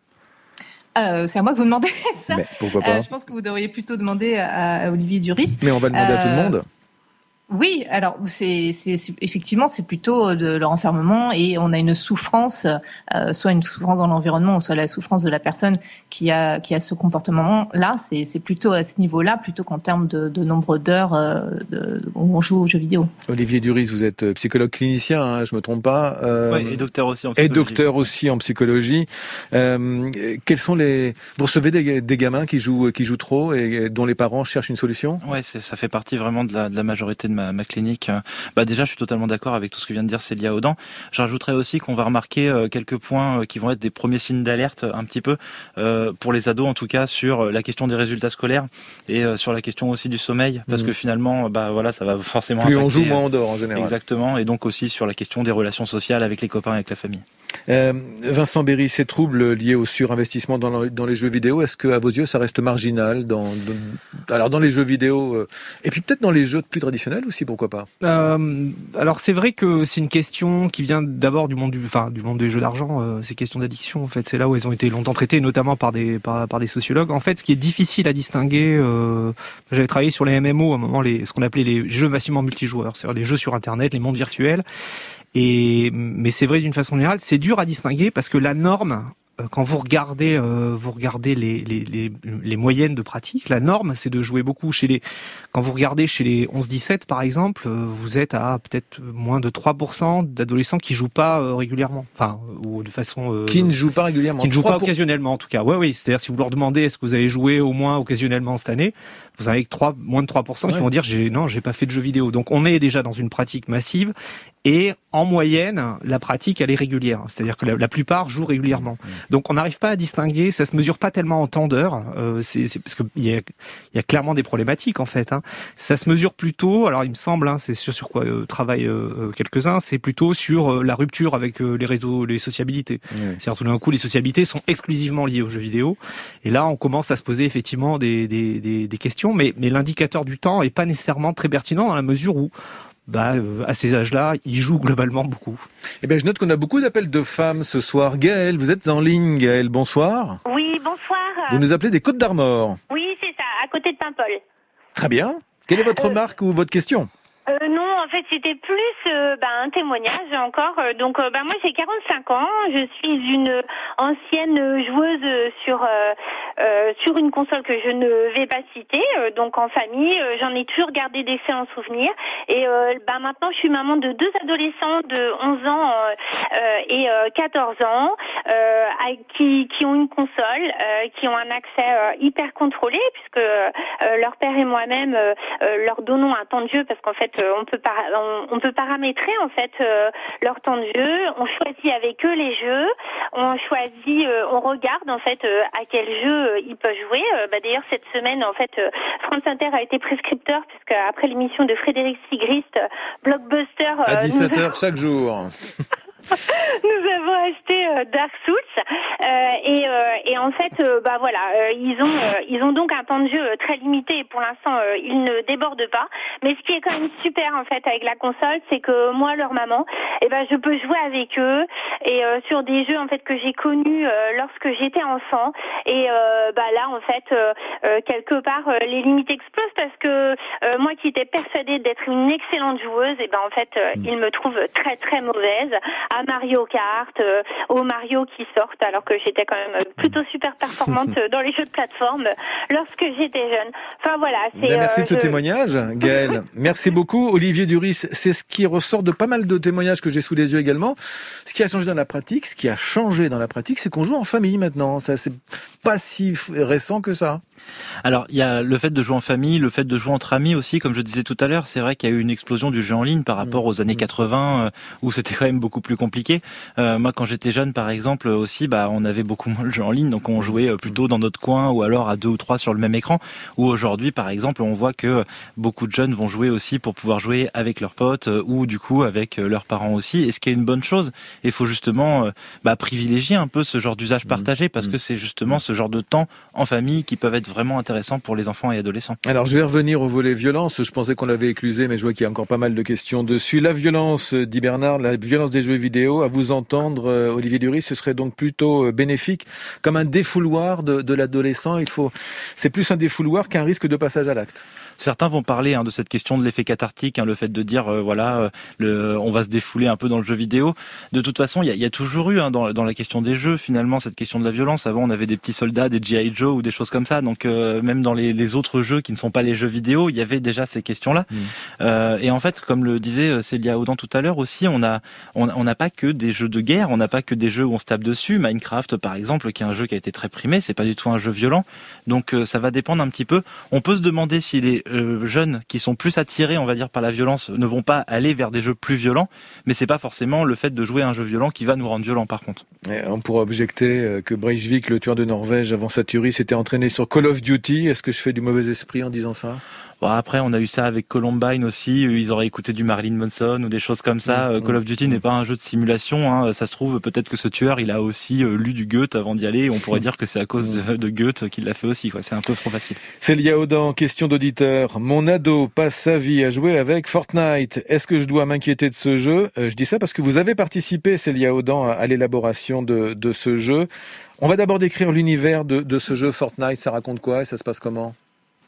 Euh, c'est à moi que vous demandez ça. Mais pourquoi pas? euh, Je pense que vous devriez plutôt demander à, à Olivier Duris. Mais on va demander euh, à tout le monde. Oui, alors c'est, c'est, c'est effectivement c'est plutôt de leur enfermement et on a une souffrance, euh, soit une souffrance dans l'environnement, soit la souffrance de la personne qui a qui a ce comportement-là. C'est, c'est plutôt à ce niveau-là plutôt qu'en termes de, de nombre d'heures euh, de, où on joue aux jeux vidéo. Olivier Duris, vous êtes psychologue clinicien, hein, je me trompe pas. Euh, oui, et docteur aussi en psychologie. Et docteur aussi en psychologie. Euh, quels sont les Vous recevez des, des gamins qui jouent qui jouent trop et dont les parents cherchent une solution? Ouais, c'est, ça fait partie vraiment de la, de la majorité de ma, ma clinique. Bah déjà, je suis totalement d'accord avec tout ce que vient de dire Célia Audan. Je rajouterais aussi qu'on va remarquer euh, quelques points euh, qui vont être des premiers signes d'alerte, un petit peu euh, pour les ados en tout cas, sur la question des résultats scolaires et euh, sur la question aussi du sommeil, parce mmh. que finalement, bah voilà, ça va forcément. Plus impacter, on joue, moins on dort en général. Exactement, et donc aussi sur la question des relations sociales avec les copains, avec la famille. Euh, Vincent Berry, ces troubles liés au surinvestissement dans, le, dans les jeux vidéo, est-ce que à vos yeux ça reste marginal dans, dans, alors dans les jeux vidéo euh, et puis peut-être dans les jeux plus traditionnels aussi, pourquoi pas? euh, Alors c'est vrai que c'est une question qui vient d'abord du monde du, enfin du monde des jeux d'argent. Euh, ces questions d'addiction, en fait, c'est là où elles ont été longtemps traitées, notamment par des par, par des sociologues. En fait, ce qui est difficile à distinguer, euh, j'avais travaillé sur les M M O à un moment, les ce qu'on appelait les jeux massivement multijoueurs, c'est-à-dire les jeux sur Internet, les mondes virtuels. Et mais c'est vrai d'une façon générale, c'est dur à distinguer parce que la norme, quand vous regardez, euh, vous regardez les, les les les moyennes de pratique, la norme, c'est de jouer beaucoup chez les. Quand vous regardez chez les onze dix-sept par exemple, vous êtes à peut-être moins de trois pour cent d'adolescents qui jouent pas euh, régulièrement, enfin ou de façon. Euh, qui ne jouent pas régulièrement. Qui ne jouent pas pour... occasionnellement en tout cas. Ouais, oui. C'est-à-dire si vous leur demandez est-ce que vous avez joué au moins occasionnellement cette année, vous avez trois moins de trois pour cent ouais. qui vont dire j'ai non, j'ai pas fait de jeux vidéo. Donc on est déjà dans une pratique massive. Et en moyenne, la pratique, elle est régulière. C'est-à-dire que la, la plupart jouent régulièrement. Donc on n'arrive pas à distinguer, ça se mesure pas tellement en temps d'heure, euh, c'est, c'est parce qu'il y a, y a clairement des problématiques en fait. Hein. Ça se mesure plutôt, alors il me semble, hein, c'est sur, sur quoi euh, travaillent euh, quelques-uns, c'est plutôt sur euh, la rupture avec euh, les réseaux, les sociabilités. Oui. C'est-à-dire tout d'un coup, les sociabilités sont exclusivement liées aux jeux vidéo. Et là, on commence à se poser effectivement des, des, des, des questions, mais, mais l'indicateur du temps est pas nécessairement très pertinent dans la mesure où bah, euh, à ces âges-là, ils jouent globalement beaucoup. Eh bien, je note qu'on a beaucoup d'appels de femmes ce soir. Gaëlle, vous êtes en ligne. Gaëlle, bonsoir. Oui, bonsoir. Vous nous appelez des Côtes-d'Armor. Oui, c'est ça, à côté de Paimpol. Très bien. Quelle est votre euh... remarque ou votre question? Euh, non, en fait, c'était plus euh, bah, un témoignage encore. Donc, euh, bah, moi, j'ai quarante-cinq ans. Je suis une ancienne joueuse sur euh, euh, sur une console que je ne vais pas citer. Euh, donc, en famille, euh, j'en ai toujours gardé d'excellents souvenirs. Et euh, bah, maintenant, je suis maman de deux adolescents de onze ans euh, et euh, quatorze ans euh, qui qui ont une console, euh, qui ont un accès euh, hyper contrôlé, puisque euh, leur père et moi-même euh, leur donnons un temps de jeu, parce qu'en fait, on peut para- on, on peut paramétrer en fait euh, leur temps de jeu. On choisit avec eux les jeux. On choisit, euh, on regarde en fait euh, à quel jeu euh, ils peuvent jouer. Euh, bah, d'ailleurs cette semaine en fait euh, France Inter a été prescripteur, puisque après l'émission de Frédéric Sigrist, euh, Blockbuster euh, à dix-sept heures chaque jour. Nous avons acheté euh, Dark Souls euh, et, euh, et en fait, euh, bah voilà, euh, ils ont euh, ils ont donc un temps de jeu euh, très limité et pour l'instant euh, ils ne débordent pas. Mais ce qui est quand même super en fait avec la console, c'est que moi, leur maman, eh ben je peux jouer avec eux et euh, sur des jeux en fait que j'ai connus euh, lorsque j'étais enfant. Et euh, bah là en fait euh, euh, quelque part euh, les limites explosent, parce que euh, moi qui étais persuadée d'être une excellente joueuse, et ben en fait euh, ils me trouvent très très mauvaise. À Mario Kart, euh, aux Mario qui sortent, alors que j'étais quand même plutôt super performante dans les jeux de plateforme lorsque j'étais jeune. Enfin voilà, c'est. Bien, merci euh, de ce je... témoignage, Gaëlle. Merci beaucoup, Olivier Duris. C'est ce qui ressort de pas mal de témoignages que j'ai sous les yeux également. Ce qui a changé dans la pratique, ce qui a changé dans la pratique, c'est qu'on joue en famille maintenant. Ça, c'est pas si récent que ça. Alors, il y a le fait de jouer en famille, le fait de jouer entre amis aussi, comme je disais tout à l'heure. C'est vrai qu'il y a eu une explosion du jeu en ligne par rapport aux années quatre-vingts, euh, où c'était quand même beaucoup plus compliqué. Euh, moi, quand j'étais jeune, par exemple, aussi, bah, on avait beaucoup moins le jeu en ligne, donc on jouait plutôt dans notre coin, ou alors à deux ou trois sur le même écran. Ou aujourd'hui, par exemple, on voit que beaucoup de jeunes vont jouer aussi pour pouvoir jouer avec leurs potes, ou du coup avec leurs parents aussi. Et ce qui est une bonne chose. Il faut justement bah, privilégier un peu ce genre d'usage partagé, parce que c'est justement ce genre de temps en famille qui peuvent être vraiment intéressant pour les enfants et adolescents. Alors je vais revenir venir au volet violence. Je pensais qu'on l'avait éclusé, mais je vois qu'il y a encore pas mal de questions dessus. La violence, dit Bernard, la violence des jeux vidéo, à vous entendre, euh, Olivier Duris, ce serait donc plutôt euh, bénéfique, comme un défouloir de, de l'adolescent. Il faut, c'est plus un défouloir qu'un risque de passage à l'acte. Certains vont parler hein, de cette question de l'effet cathartique, hein, le fait de dire euh, voilà, euh, le, on va se défouler un peu dans le jeu vidéo. De toute façon, il y a, y a toujours eu hein, dans, dans la question des jeux finalement cette question de la violence. Avant, on avait des petits soldats, des G I Joe ou des choses comme ça. Donc euh, même dans les, les autres jeux qui ne sont pas les jeux vidéo, il y avait déjà ces questions-là. Mmh. Euh, et en fait, comme le disait Célia Audan tout à l'heure aussi, on a on n'a pas que des jeux de guerre, on n'a pas que des jeux où on se tape dessus. Minecraft, par exemple, qui est un jeu qui a été très primé, c'est pas du tout un jeu violent. Donc euh, ça va dépendre un petit peu. On peut se demander si les euh, jeunes qui sont plus attirés, on va dire, par la violence, ne vont pas aller vers des jeux plus violents, mais c'est pas forcément le fait de jouer à un jeu violent qui va nous rendre violents par contre. Et on pourra objecter que Breivik, le tueur de Norvège, avant sa tuerie, s'était entraîné sur Call of Duty. Est-ce que je fais du mauvais esprit en disant ça ? Bon, après, on a eu ça avec Columbine aussi. Ils auraient écouté du Marilyn Manson ou des choses comme ça. Mmh, Call of Duty mmh. n'est pas un jeu de simulation. Hein. Ça se trouve, peut-être que ce tueur, il a aussi lu du Goethe avant d'y aller. On pourrait dire que c'est à cause de, de Goethe qu'il l'a fait aussi. Quoi. C'est un peu trop facile. Célia Audan, question d'auditeur. Mon ado passe sa vie à jouer avec Fortnite. Est-ce que je dois m'inquiéter de ce jeu ? euh, Je dis ça parce que vous avez participé, Célia Audan, à l'élaboration de, de ce jeu. On va d'abord décrire l'univers de, de ce jeu Fortnite. Ça raconte quoi et ça se passe comment ?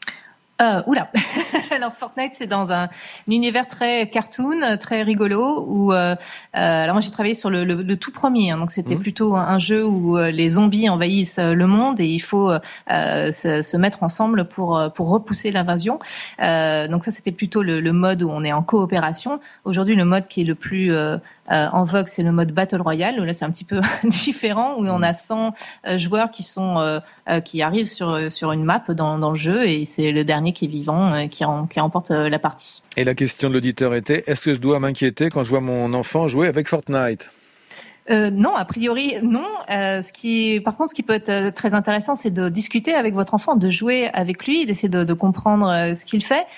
Euh, oula. Alors Fortnite, c'est dans un, un univers très cartoon, très rigolo. Où, euh, euh, alors moi j'ai travaillé sur le, le, le tout premier, hein, donc c'était mmh. plutôt un jeu où euh, les zombies envahissent le monde et il faut euh, se, se mettre ensemble pour pour repousser l'invasion. Euh, donc ça c'était plutôt le, le mode où on est en coopération. Aujourd'hui le mode qui est le plus euh, Euh, en vogue, c'est le mode Battle Royale, où là c'est un petit peu différent, où on a cent euh, joueurs qui sont euh, euh, qui arrivent sur sur une map dans dans le jeu et c'est le dernier qui est vivant euh, qui rem, qui remporte euh, la partie. Et la question de l'auditeur était: est-ce que je dois m'inquiéter quand je vois mon enfant jouer avec Fortnite ? Euh, non, a priori non. Euh, ce qui, par contre, ce qui peut être très intéressant, c'est de discuter avec votre enfant, de jouer avec lui, d'essayer de, de comprendre euh, ce qu'il fait.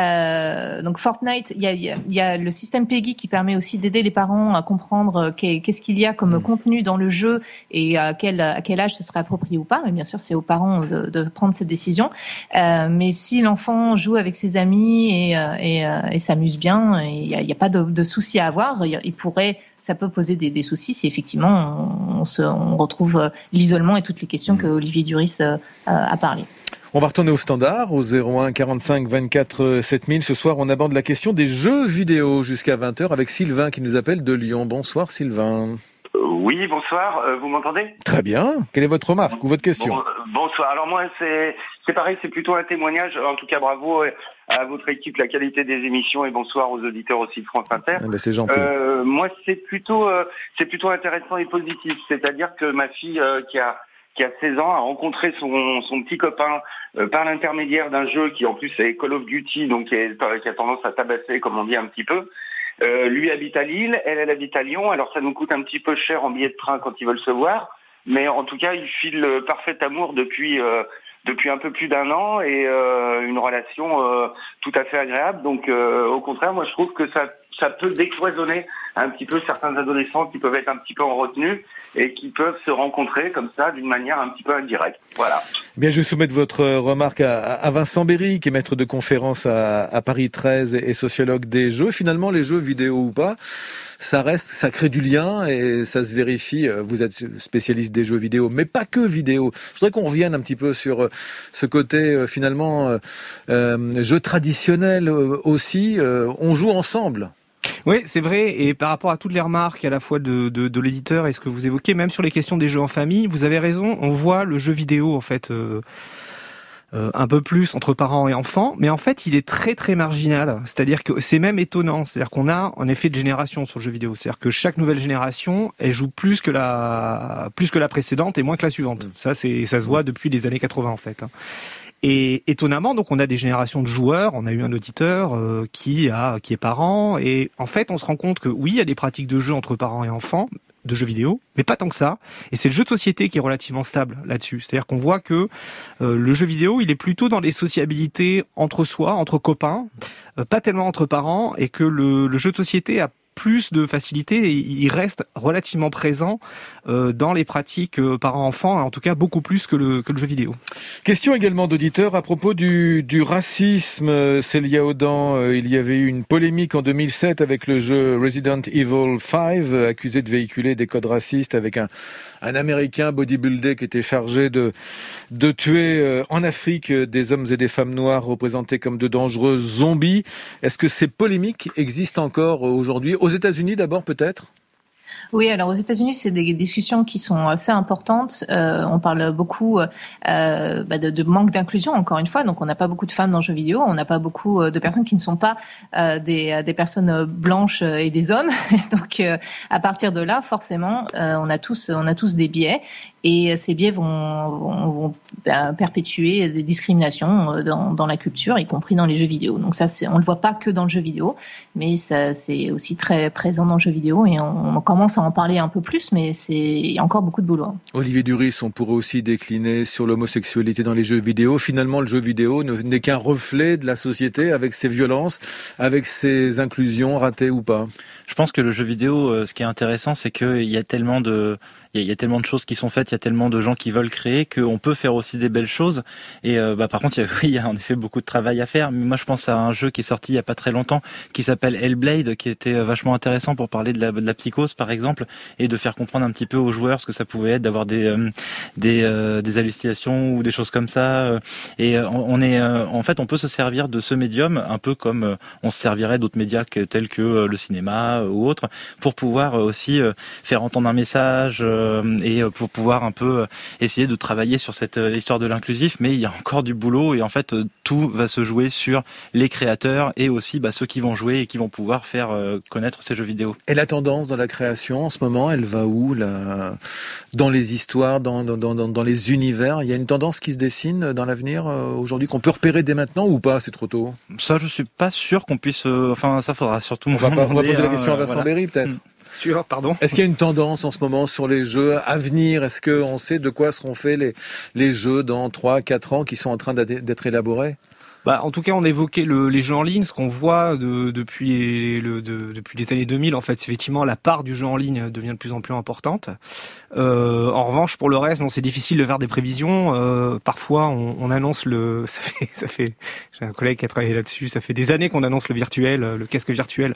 Euh, donc Fortnite, il y a, y, a, y a le système Peggy qui permet aussi d'aider les parents à comprendre qu'est-ce qu'il y a comme mmh. contenu dans le jeu et à quel, à quel âge ce serait approprié ou pas. Mais bien sûr, c'est aux parents de, de prendre cette décision. Euh, mais si l'enfant joue avec ses amis et, et, et s'amuse bien, il n'y a, y a pas de, de souci à avoir. Il pourrait Ça peut poser des, des soucis si effectivement on, on, se, on retrouve l'isolement et toutes les questions que Olivier Duris euh, a parlé. On va retourner au standard, au zéro un quarante-cinq vingt-quatre sept mille. Ce soir, on aborde la question des jeux vidéo jusqu'à vingt heures avec Sylvain qui nous appelle de Lyon. Bonsoir Sylvain. Oui, bonsoir, euh, vous m'entendez ? Très bien. Quelle est votre remarque ou votre question ? bon, Bonsoir. Alors moi, c'est, c'est pareil, c'est plutôt un témoignage. En tout cas, bravo à votre équipe, la qualité des émissions, et bonsoir aux auditeurs aussi de France Inter. Ah ben c'est gentil. Euh, moi, c'est plutôt, euh, c'est plutôt intéressant et positif. C'est-à-dire que ma fille euh, qui a qui a seize ans a rencontré son, son petit copain euh, par l'intermédiaire d'un jeu qui en plus est Call of Duty, donc qui, est, qui a tendance à tabasser, comme on dit un petit peu. Euh, lui habite à Lille, elle, elle habite à Lyon. Alors ça nous coûte un petit peu cher en billets de train quand ils veulent se voir, mais en tout cas ils filent le parfait amour depuis euh, depuis un peu plus d'un an et euh, une relation euh, tout à fait agréable. Donc euh, au contraire, moi je trouve que ça ça peut décloisonner un petit peu certains adolescents qui peuvent être un petit peu en retenue et qui peuvent se rencontrer comme ça d'une manière un petit peu indirecte. Voilà. Bien, je vais soumettre votre remarque à, à Vincent Berry, qui est maître de conférence à, à Paris treize et sociologue des jeux. Finalement, les jeux vidéo ou pas, ça reste, ça crée du lien et ça se vérifie. Vous êtes spécialiste des jeux vidéo, mais pas que vidéo. Je voudrais qu'on revienne un petit peu sur ce côté finalement euh, jeu traditionnel aussi. On joue ensemble. Oui, c'est vrai. Et par rapport à toutes les remarques à la fois de, de, de l'éditeur et ce que vous évoquez, même sur les questions des jeux en famille, vous avez raison. On voit le jeu vidéo en fait euh, euh, un peu plus entre parents et enfants, mais en fait, il est très très marginal. C'est-à-dire que c'est même étonnant. C'est-à-dire qu'on a un effet de génération sur le jeu vidéo. C'est-à-dire que chaque nouvelle génération, elle joue plus que la plus que la précédente et moins que la suivante. Ça, c'est ça se voit depuis les années quatre-vingts en fait. Et étonnamment, donc on a des générations de joueurs. On a eu un auditeur euh, qui a qui est parent, et en fait, on se rend compte que oui, il y a des pratiques de jeu entre parents et enfants, de jeux vidéo, mais pas tant que ça. Et c'est le jeu de société qui est relativement stable là-dessus. C'est-à-dire qu'on voit que euh, le jeu vidéo, il est plutôt dans les sociabilités entre soi, entre copains, euh, pas tellement entre parents, et que le, le jeu de société a plus de facilité, il reste relativement présent euh, dans les pratiques euh, parents-enfants, en tout cas beaucoup plus que le, que le jeu vidéo. Question également d'auditeur à propos du, du racisme. Célia Audan, euh, il y avait eu une polémique en deux mille sept avec le jeu Resident Evil cinq, euh, accusé de véhiculer des codes racistes avec un, un Américain bodybuildé qui était chargé de, de tuer euh, en Afrique euh, des hommes et des femmes noirs représentés comme de dangereux zombies. Est-ce que ces polémiques existent encore aujourd'hui ? Aux États-Unis d'abord peut-être ? Oui, alors aux États-Unis, c'est des discussions qui sont assez importantes. Euh, on parle beaucoup euh, bah de, de manque d'inclusion, encore une fois. Donc, on n'a pas beaucoup de femmes dans le jeu vidéo. On n'a pas beaucoup de personnes qui ne sont pas euh, des, des personnes blanches et des hommes. Donc, euh, à partir de là, forcément, euh, on a tous, on a tous des biais. Et ces biais vont, vont, vont bah, perpétuer des discriminations dans, dans la culture, y compris dans les jeux vidéo. Donc ça, c'est, on le voit pas que dans le jeu vidéo, mais ça, c'est aussi très présent dans le jeu vidéo. Et on, on commence à en parler un peu plus, mais c'est, il y a encore beaucoup de boulot. Olivier Duris, on pourrait aussi décliner sur l'homosexualité dans les jeux vidéo. Finalement, le jeu vidéo n'est qu'un reflet de la société avec ses violences, avec ses inclusions ratées ou pas. Je pense que le jeu vidéo, ce qui est intéressant, c'est qu'il y a tellement de... Il y a tellement de choses qui sont faites, il y a tellement de gens qui veulent créer qu'on peut faire aussi des belles choses. Et euh, bah, par contre, il y, a, oui, il y a en effet beaucoup de travail à faire. Mais moi, je pense à un jeu qui est sorti il y a pas très longtemps, qui s'appelle Hellblade, qui était vachement intéressant pour parler de la, de la psychose, par exemple, et de faire comprendre un petit peu aux joueurs ce que ça pouvait être d'avoir des euh, des, euh, des hallucinations ou des choses comme ça. Et euh, on est, euh, en fait, on peut se servir de ce médium un peu comme euh, on se servirait d'autres médias que, tels que euh, le cinéma euh, ou autre, pour pouvoir euh, aussi euh, faire entendre un message. Euh, et pour pouvoir un peu essayer de travailler sur cette histoire de l'inclusif, mais il y a encore du boulot et en fait tout va se jouer sur les créateurs et aussi bah, ceux qui vont jouer et qui vont pouvoir faire connaître ces jeux vidéo. Et la tendance dans la création en ce moment, elle va où là ? Dans les histoires, dans, dans, dans, dans les univers, il y a une tendance qui se dessine dans l'avenir aujourd'hui qu'on peut repérer dès maintenant ou pas ? C'est trop tôt ? Ça, je suis pas sûr qu'on puisse. Euh, enfin, ça faudra surtout. On va, pas, on va poser hein, la question à Vincent voilà. Berry peut-être. Mmh. Pardon. Est-ce qu'il y a une tendance en ce moment sur les jeux à venir ? Est-ce qu'on sait de quoi seront faits les, les jeux dans trois, quatre ans qui sont en train d'être élaborés ? Bah, en tout cas, on évoquait le, les jeux en ligne. Ce qu'on voit de, depuis, le, de, depuis les années deux mille, en fait, c'est effectivement la part du jeu en ligne devient de plus en plus importante. Euh, en revanche, pour le reste, non, c'est difficile de faire des prévisions. Euh, parfois, on, on annonce le. Ça fait, ça fait. J'ai un collègue qui a travaillé là-dessus. Ça fait des années qu'on annonce le virtuel, le casque virtuel.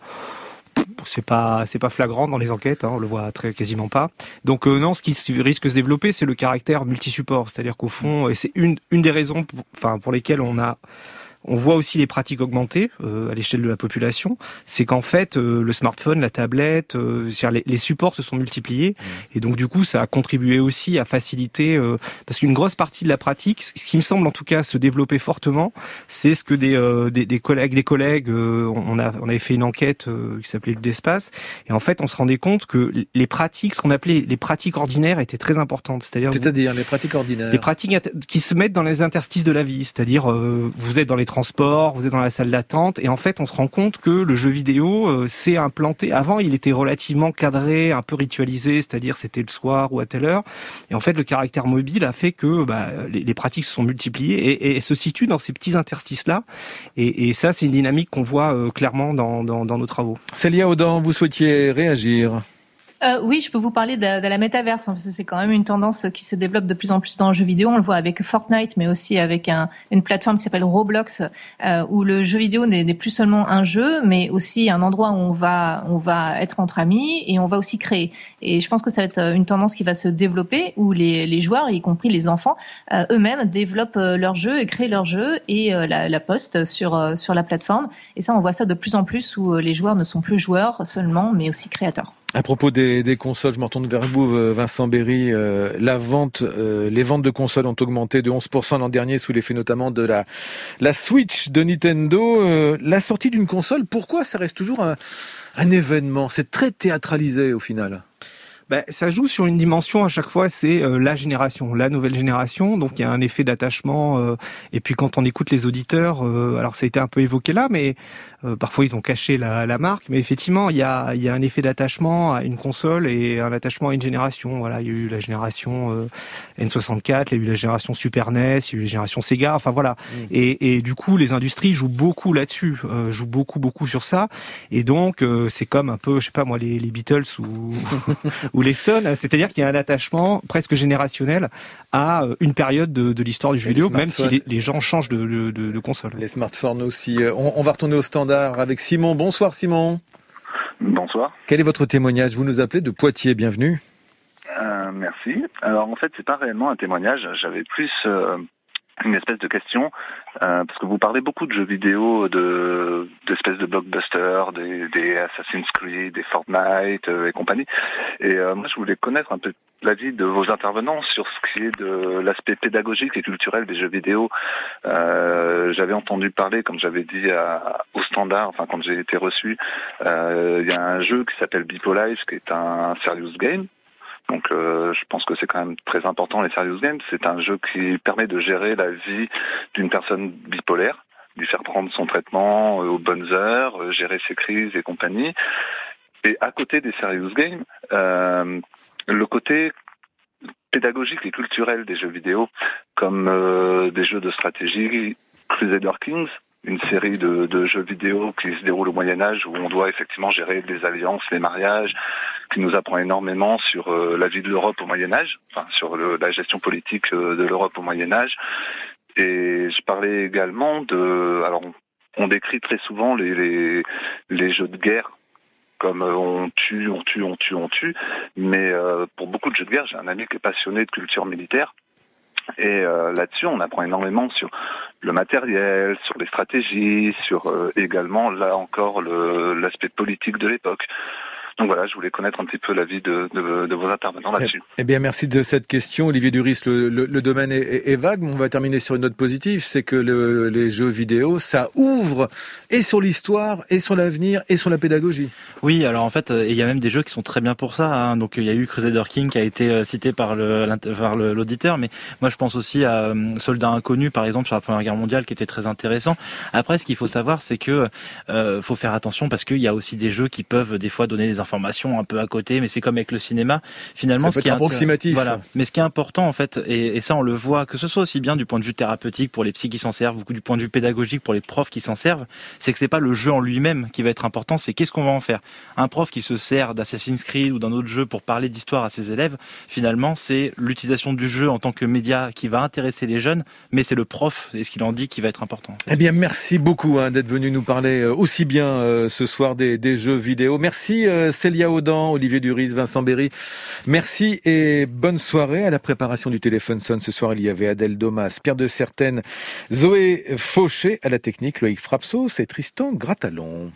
C'est pas, c'est pas flagrant dans les enquêtes, hein, on le voit très quasiment pas. Donc euh, non, ce qui risque de se développer, c'est le caractère multi-support, c'est-à-dire qu'au fond, et c'est une, une des raisons, pour, enfin pour lesquelles on a. On voit aussi les pratiques augmenter euh, à l'échelle de la population. C'est qu'en fait, euh, le smartphone, la tablette, euh, les, les supports se sont multipliés. Et donc, du coup, ça a contribué aussi à faciliter... Euh, parce qu'une grosse partie de la pratique, ce qui me semble en tout cas se développer fortement, c'est ce que des, euh, des, des collègues, des collègues euh, on, a, on avait fait une enquête euh, qui s'appelait Lutte d'espace. Et en fait, on se rendait compte que les pratiques, ce qu'on appelait les pratiques ordinaires, étaient très importantes. C'est-à-dire, c'est-à-dire les pratiques ordinaires Les pratiques qui se mettent dans les interstices de la vie. C'est-à-dire, euh, vous êtes dans les transport, vous êtes dans la salle d'attente, et en fait, on se rend compte que le jeu vidéo euh, s'est implanté. Avant, il était relativement cadré, un peu ritualisé, c'est-à-dire c'était le soir ou à telle heure. Et en fait, le caractère mobile a fait que bah, les, les pratiques se sont multipliées et, et se situent dans ces petits interstices-là. Et, et ça, c'est une dynamique qu'on voit euh, clairement dans, dans, dans nos travaux. Célia Audan, vous souhaitiez réagir ? Euh, oui, je peux vous parler de, de la métaverse, hein, parce que c'est quand même une tendance qui se développe de plus en plus dans le jeu vidéo. On le voit avec Fortnite, mais aussi avec un, une plateforme qui s'appelle Roblox, euh, où le jeu vidéo n'est, n'est plus seulement un jeu, mais aussi un endroit où on va, on va être entre amis et on va aussi créer. Et je pense que ça va être une tendance qui va se développer, où les, les joueurs, y compris les enfants, euh, eux-mêmes développent leur jeu et créent leur jeu et euh, la, la postent sur, euh, sur la plateforme. Et ça, on voit ça de plus en plus, où les joueurs ne sont plus joueurs seulement, mais aussi créateurs. À propos des, des consoles, je me retourne vers vous, Vincent Berry. Euh, la vente, euh, les ventes de consoles ont augmenté de onze pour cent l'an dernier, sous l'effet notamment de la, la Switch de Nintendo. Euh, la sortie d'une console, pourquoi ça reste toujours un, un événement ? C'est très théâtralisé au final. Ben, ça joue sur une dimension à chaque fois, c'est euh, la génération, la nouvelle génération. Donc il y a un effet d'attachement. Euh, et puis quand on écoute les auditeurs, euh, alors ça a été un peu évoqué là, mais euh, parfois ils ont caché la, la marque. Mais effectivement, il y a, il y a un effet d'attachement à une console et un attachement à une génération. Voilà, il y a eu la génération euh, N soixante-quatre, il y a eu la génération Super N E S, il y a eu la génération Sega. Enfin voilà. Mmh. Et, et du coup, les industries jouent beaucoup là-dessus, euh, jouent beaucoup beaucoup sur ça. Et donc euh, c'est comme un peu, je sais pas moi, les, les Beatles ou ou les Stones, c'est-à-dire qu'il y a un attachement presque générationnel à une période de, de l'histoire du jeu vidéo, même si les, les gens changent de, de, de, de console. Les smartphones aussi. On, on va retourner au standard avec Simon. Bonsoir Simon. Bonsoir. Quel est votre témoignage? Vous nous appelez de Poitiers, bienvenue. Euh, merci. Alors en fait, c'est pas réellement un témoignage. J'avais plus euh, une espèce de question, euh, parce que vous parlez beaucoup de jeux vidéo, de d'espèces de blockbusters, des, des Assassin's Creed, des Fortnite euh, et compagnie. Et euh, moi, je voulais connaître un peu l'avis de vos intervenants sur ce qui est de l'aspect pédagogique et culturel des jeux vidéo. Euh, j'avais entendu parler, comme j'avais dit à, au standard, enfin quand j'ai été reçu, euh, il y a un jeu qui s'appelle Bipolive, qui est un serious game. Donc euh, je pense que c'est quand même très important, les serious games. C'est un jeu qui permet de gérer la vie d'une personne bipolaire, lui faire prendre son traitement euh, aux bonnes heures, euh, gérer ses crises et compagnie. Et à côté des serious games, euh, le côté pédagogique et culturel des jeux vidéo, comme euh, des jeux de stratégie, Crusader Kings, une série de, de jeux vidéo qui se déroule au Moyen-Âge, où on doit effectivement gérer les alliances, les mariages, qui nous apprend énormément sur euh, la vie de l'Europe au Moyen-Âge, enfin sur le, la gestion politique euh, de l'Europe au Moyen-Âge. Et je parlais également de... Alors, on, on décrit très souvent les, les, les jeux de guerre comme euh, on tue, on tue, on tue, on tue. Mais euh, pour beaucoup de jeux de guerre, j'ai un ami qui est passionné de culture militaire. Et euh, là-dessus, on apprend énormément sur le matériel, sur les stratégies, sur euh, également, là encore, le, l'aspect politique de l'époque. Donc voilà, je voulais connaître un petit peu l'avis de, de, de vos intervenants là-dessus. Eh bien, merci de cette question, Olivier Duris. Le, le, le domaine est, est, est vague, mais on va terminer sur une note positive. C'est que le, les jeux vidéo, ça ouvre et sur l'histoire, et sur l'avenir, et sur la pédagogie. Oui, alors en fait, il y a même des jeux qui sont très bien pour ça. Hein. Donc il y a eu Crusader King qui a été cité par, le, par le, l'auditeur, mais moi je pense aussi à Soldat Inconnu, par exemple, sur la Première Guerre mondiale, qui était très intéressant. Après, ce qu'il faut savoir, c'est que euh, faut faire attention parce qu'il y a aussi des jeux qui peuvent des fois donner des informations un peu à côté, mais c'est comme avec le cinéma. Finalement, ça peut ce qui être est approximatif. Voilà. Mais ce qui est important en fait, et, et ça on le voit, que ce soit aussi bien du point de vue thérapeutique pour les psys qui s'en servent, ou du point de vue pédagogique pour les profs qui s'en servent, c'est que c'est pas le jeu en lui-même qui va être important, c'est qu'est-ce qu'on va en faire. Un prof qui se sert d'Assassin's Creed ou d'un autre jeu pour parler d'histoire à ses élèves, finalement c'est l'utilisation du jeu en tant que média qui va intéresser les jeunes, mais c'est le prof et ce qu'il en dit qui va être important. Eh bien, merci beaucoup hein, d'être venu nous parler aussi bien euh, ce soir des, des jeux vidéo. Merci euh, Célia Audan, Olivier Duris, Vincent Berry. Merci et bonne soirée. À la préparation du téléphone sonne ce soir, il y avait Adèle Domas, Pierre de Certaine, Zoé Fauché à la technique, Loïc Frapsos et Tristan Gratalon.